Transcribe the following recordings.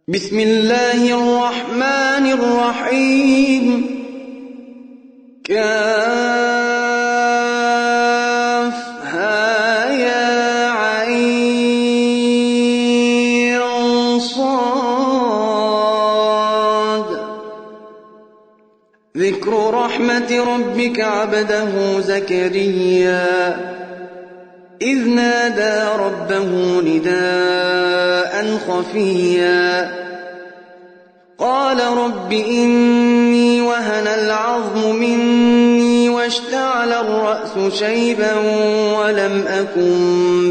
بسم الله الرحمن الرحيم كافها يا عين صاد ذكر رحمة ربك عبده زكريا إذ نادى ربه نداء خفيا قال رب إني وهن العظم مني واشتعل الرأس شيبا ولم أكن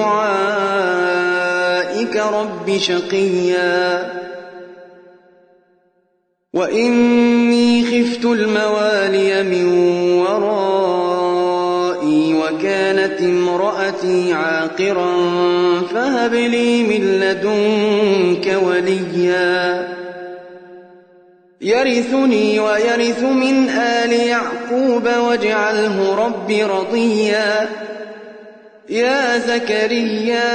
بدعائك رب شقيا وإني خفت الموالي من ورائي وكانت امرأتي عاقرا فهب لي من لدنك وليا يرثني ويرث من آل يعقوب واجعله رب رضيا يا زكريا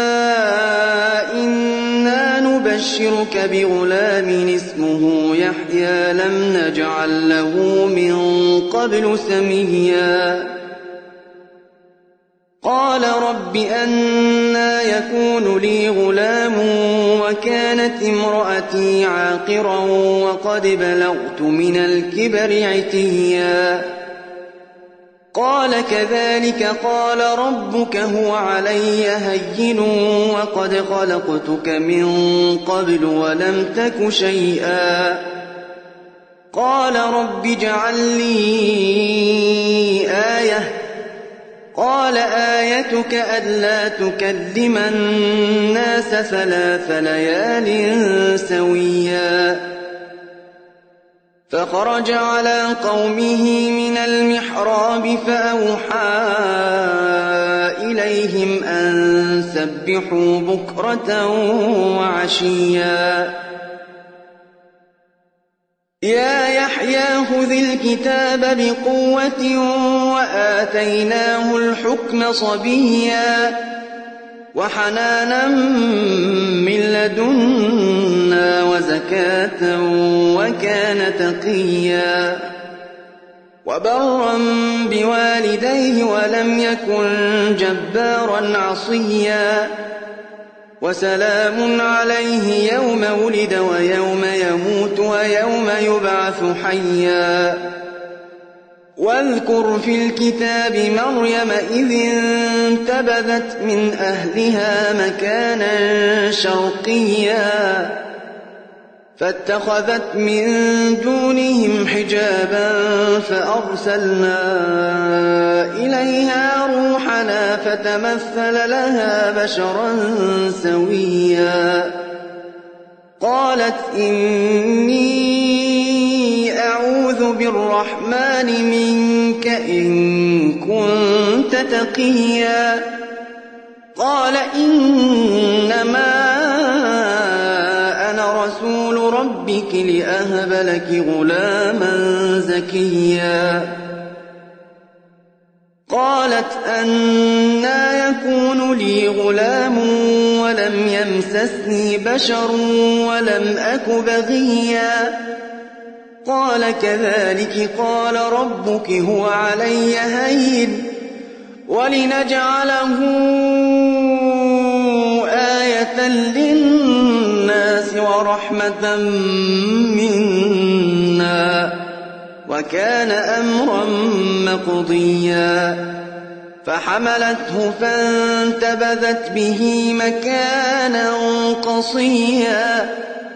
إنا نبشرك بغلام اسمه يحيى لم نجعل له من قبل سميا قال رب أنى يكون لي غلام وكانت امرأتي عاقرا وقد بلغت من الكبر عتيا قال كذلك قال ربك هو علي هين وقد خلقتك من قبل ولم تك شيئا قال رب اجعل لي آية قال آيتك ألا تكلم الناس 3 ليال سويا فخرج على قومه من المحراب فأوحى إليهم أن سبحوا بكرة وعشيا يا يحيى خذ الكتاب بقوة وآتيناه الحكم صبيا وحنانا من لدنا وزكاة وكان تقيا وبرا بوالديه ولم يكن جبارا عصيا وسلام عليه يوم ولد ويوم يموت ويوم يبعث حيا واذكر في الكتاب مريم إذ انتبذت من أهلها مكانا شرقيا فاتخذت من دونهم حجابا فأرسلنا إليها روحنا فتمثل لها بشرا سويا قالت إني أعوذ بالرحمن منك إن كنت تقيا قال إنما أنا رسول ربك لأهب لك غلاما زكيا قالت أنى يكون لي غلام ولم يمسسني بشر ولم أك بغيا قال كذلك قال ربك هو علي هين ولنجعله آية للناس ورحمة منا وكان أمرا مقضيا فحملته فانتبذت به مكانا قصيا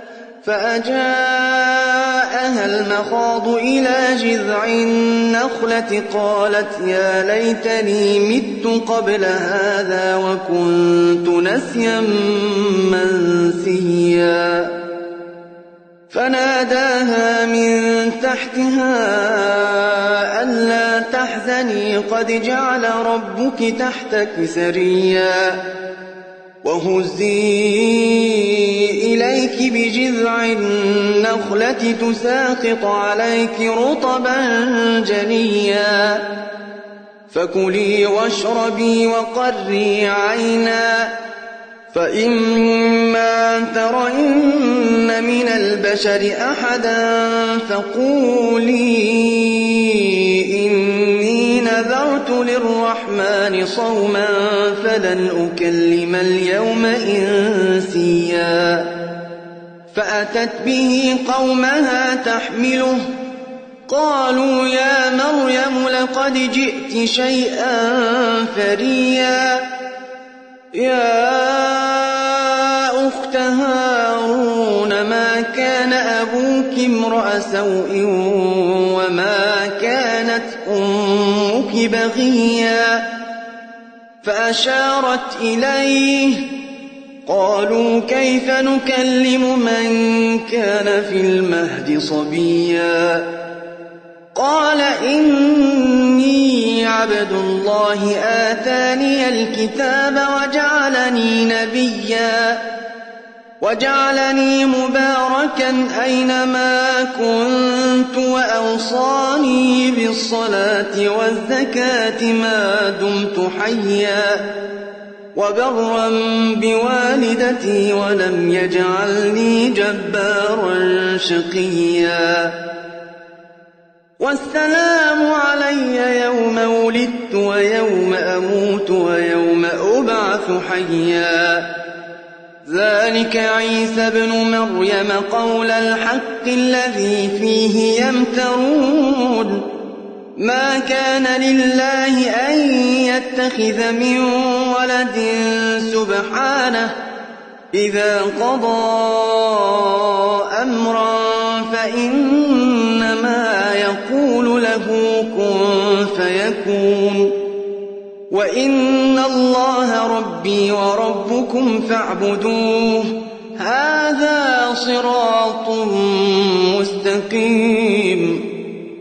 فأجاءها المخاض إلى جذع النخلة قالت يا ليتني مت قبل هذا وكنت نسيا منسيا فناداها من تحتها ألا تحزني قد جعل ربك تحتك سريا وهزي إليك بجذع النخلة تساقط عليك رطبا جنيا فكلي واشربي وقري عينا فإما ترين من البشر أحدا فقولي إني نذرت للرحمن صوما فلن أكلم اليوم إنسيا فأتت به قومها تحمله قالوا يا مريم لقد جئت شيئا فريا يا أخت هارون ما كان أبوك امرأ سوء وما كانت أمك بغيا فأشارت إليه قالوا كيف نكلم من كان في المهد صبيا قال إني عبد الله آتاني الكتاب وجعلني نبيا وجعلني مباركا أينما كنت وأوصاني بالصلاة والزكاة ما دمت حيا وبرا بوالدتي ولم يجعلني جبارا شقيا والسلام علي يوم ولدت ويوم أموت ويوم أبعث حيا ذلك عيسى ابن مريم قول الحق الذي فيه يمترون ما كان لله أن يتخذ من ولد سبحانه إذا قضى أمرا فإنما يقول له كن فيكون وإن الله ربي وربكم فاعبدوه هذا صراط مستقيم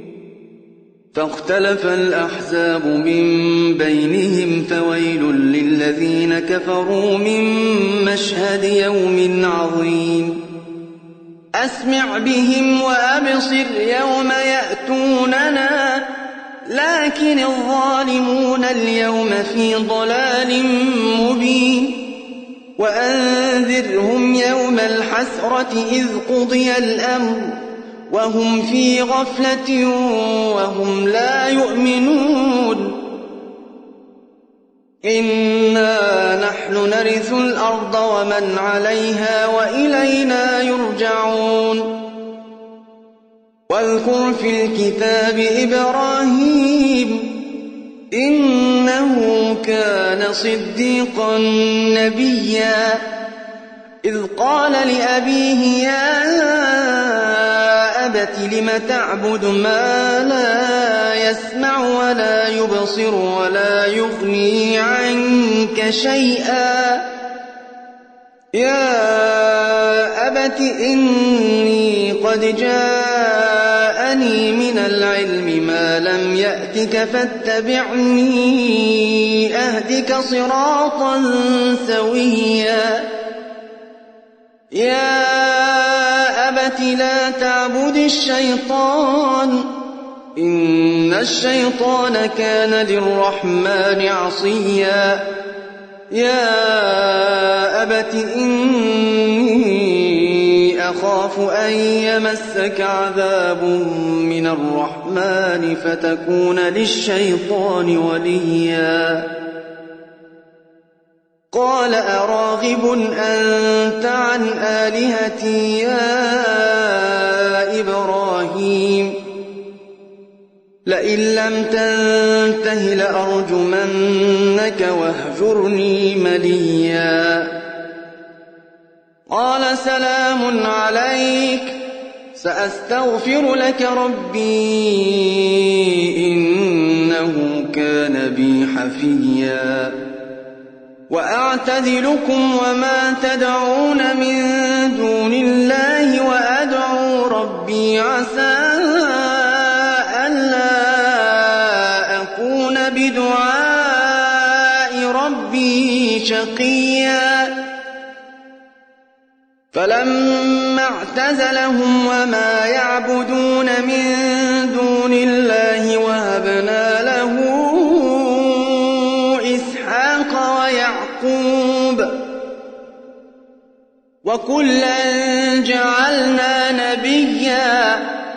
فاختلف الأحزاب من بينهم فويل للذين كفروا من مشهد يوم عظيم أسمع بهم وأبصر يوم يأتوننا لكن الظالمون اليوم في ضلال مبين وأنذرهم يوم الحسرة إذ قضي الأمر وهم في غفلة وهم لا يؤمنون إنا نحن نرث الأرض ومن عليها وإلينا يرجعون واذكر في الكتاب إبراهيم إنه كان صديقا نبيا إذ قال لأبيه يا أبت لم تعبد ما لا يسمع ولا يبصر ولا يغني عنك شيئا يا أبت إني قد جاءني من العلم ما لم يأتك فاتبعني أهدك صراطا سويا يا أبت لا تعبد الشيطان إن الشيطان كان للرحمن عصيا يا أبت إني أخاف أن يمسك عذاب من الرحمن فتكون للشيطان وليا قال أراغب أنت عن آلهتي يا إبراهيم لئن لم تنته لأرجمنك واهجرني مليا قال سلام عليك سأستغفر لك ربي إنه كان بي حفيا وأعتزلكم وما تدعون من دون الله وأدعو ربي عسى ألا أكون بدعاء ربي شقيا فلما اعتزلهم وما يعبدون من دون الله وهبنا له وكلا جعلنا نبيا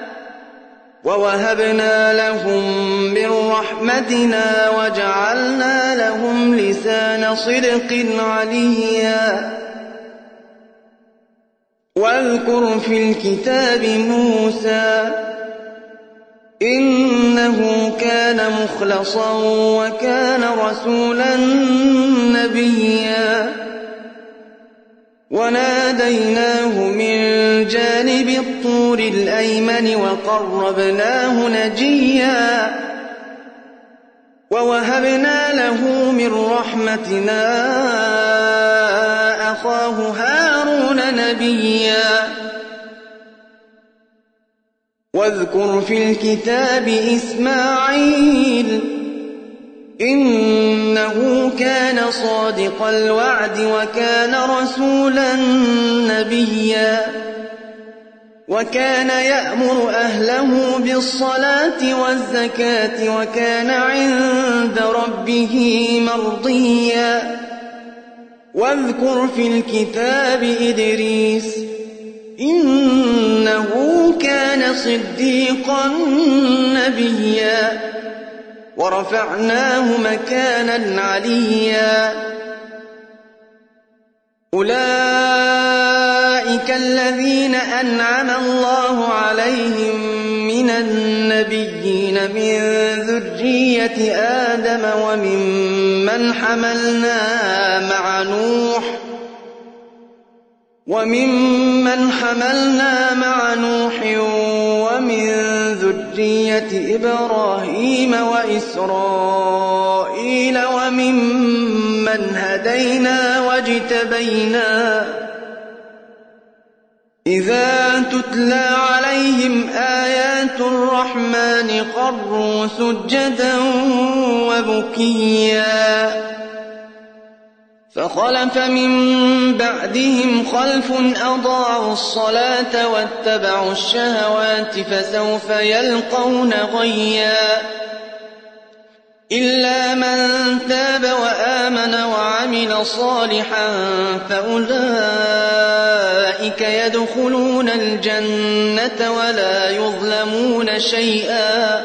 ووهبنا لهم من رحمتنا وجعلنا لهم لسان صدق عليا واذكر في الكتاب موسى إنه كان مخلصا وكان رسولا نبيا وناديناه من جانب الطور الأيمن وقربناه نجيا ووهبنا له من رحمتنا أخاه هارون نبيا واذكر في الكتاب إسماعيل إنه كان صادق الوعد وكان رسولا نبيا وكان يأمر أهله بالصلاة والزكاة وكان عند ربه مرضيا واذكر في الكتاب إدريس إنه كان صديقا نبيا ورفعناه مكانا عليا أولئك الذين أنعم الله عليهم من النبيين من ذرية آدم وممن حملنا مع نوح ومن ذرية إبراهيم وإسرائيل وممن هدينا واجتبينا إذا تتلى عليهم آيات الرحمن خروا سجدا وبكيا فخلف من بعدهم خلف أضاعوا الصلاة واتبعوا الشهوات فسوف يلقون غيا إلا من تاب وآمن وعمل صالحا فأولئك يدخلون الجنة ولا يظلمون شيئا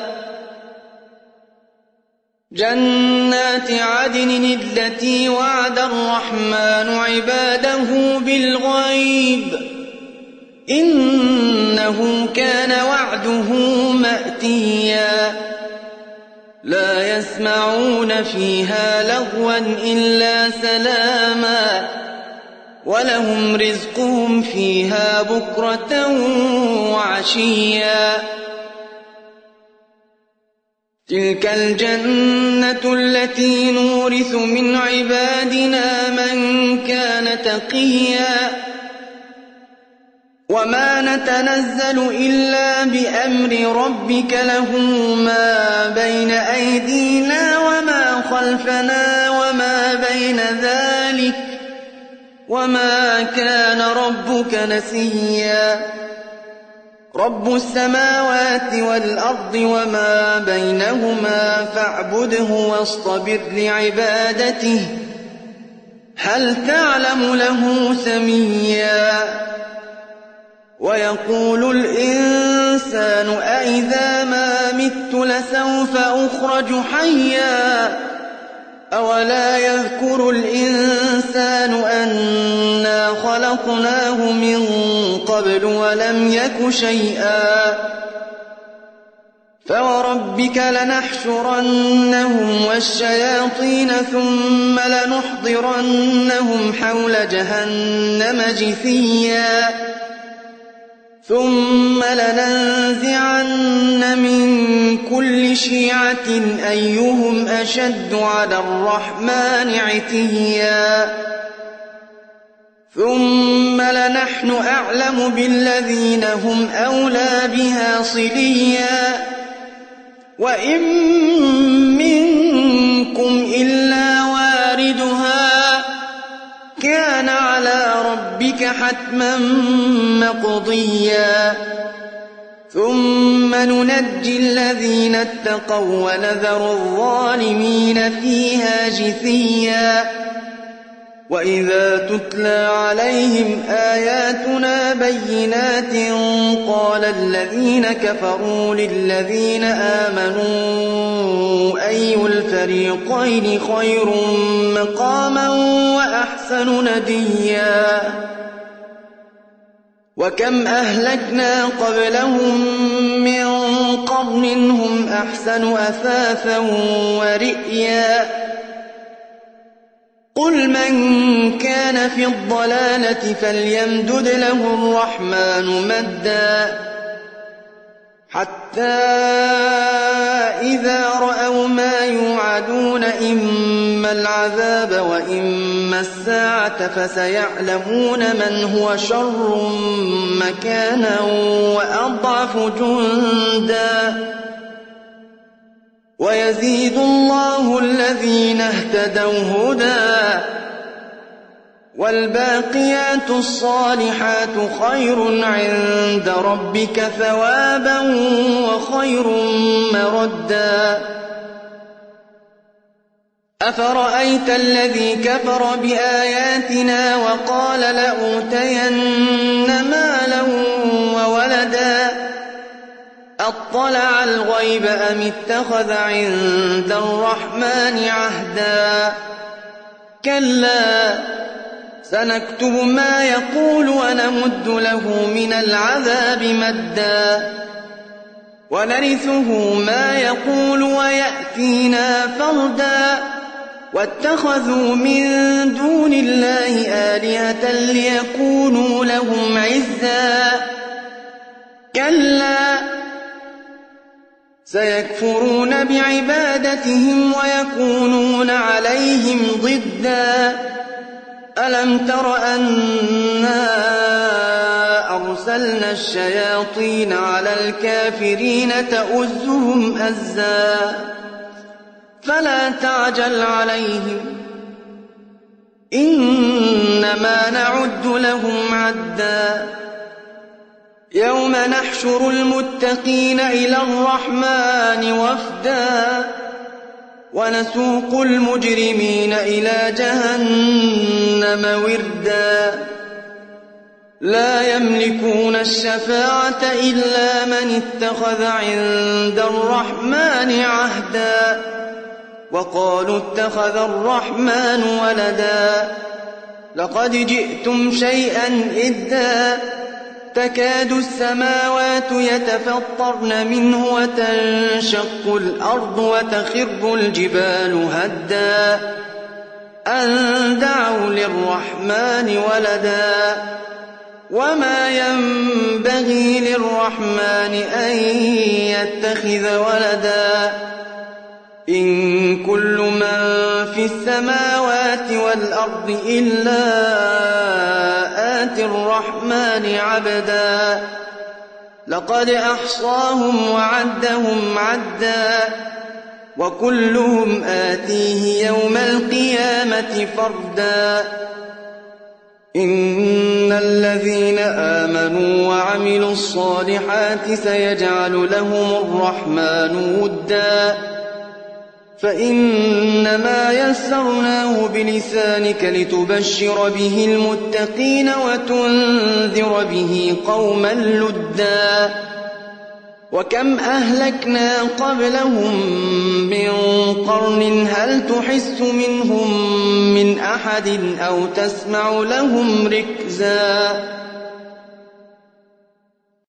جنات عدن التي وعد الرحمن عباده بالغيب إنه كان وعده مأتيا لا يسمعون فيها لغوا إلا سلاما ولهم رزقهم فيها بكرة وعشيا تلك الجنة التي نورث من عبادنا من كان تقيا وما نتنزل إلا بأمر ربك له ما بين أيدينا وما خلفنا وما بين ذلك وما كان ربك نسيا رب السماوات والأرض وما بينهما فاعبده واصطبر لعبادته هل تعلم له سميا ويقول الإنسان أإذا ما مت لسوف أخرج حيا أولا يذكر الإنسان أنا خلقناه من قبل ولم يك شيئا فوربك لنحشرنهم والشياطين ثم لنحضرنهم حول جهنم جثيا ثم لننزعن من كل شيعة أيهم أشد على الرحمن عتيا ثم لنحن أعلم بالذين هم أولى بها صليا وإن منكم إلا واردها كان على ربك حتما مقضيا ثم ننجي الذين اتقوا ونذر الظالمين فيها جثيا وإذا تتلى عليهم آياتنا بينات قال الذين كفروا للذين آمنوا أي الفريقين خير مقاما وأحسن نديا وكم أهلكنا قبلهم من قرن هم أحسن أثاثا ورئيا قل من كان في الضلالة فليمدد له الرحمن مدا حتى إذا رأوا ما يوعدون إما العذاب وإما الساعة فسيعلمون من هو شر مكانا وأضعف جندا ويزيد الله الذين اهتدوا هدى والباقيات الصالحات خير عند ربك ثوابا وخير مردا أفرأيت الذي كفر بآياتنا وقال لأوتين مالا وولدا أطلع الغيب أم اتخذ عند الرحمن عهدا كلا سنكتب ما يقول ونمد له من العذاب مدا ونرثه ما يقول ويأتينا فردا واتخذوا من دون الله آلهة ليكونوا لهم عزا كلا سيكفرون بعبادتهم ويكونون عليهم ضدا ألم تر أنا أرسلنا الشياطين على الكافرين تؤزهم أزا فلا تعجل عليهم إنما نعد لهم عدا يوم نحشر المتقين إلى الرحمن وفدا ونسوق المجرمين إلى جهنم وردا لا يملكون الشفاعة إلا من اتخذ عند الرحمن عهدا وقالوا اتخذ الرحمن ولدا لقد جئتم شيئا إدا تكاد السماوات يتفطرن منه وتنشق الأرض وتخر الجبال هدا أن دعوا للرحمن ولدا وما ينبغي للرحمن أن يتخذ ولدا إن كل من في السماوات والأرض إلا آتي الرحمن عبدا لقد أحصاهم وعدهم عدا وكلهم آتيه يوم القيامة فردا إن الذين آمنوا وعملوا الصالحات سيجعل لهم الرحمن ودا فإنما يسرناه بلسانك لتبشر به المتقين وتنذر به قوما لدا وكم أهلكنا قبلهم من قرن هل تحس منهم من أحد أو تسمع لهم ركزا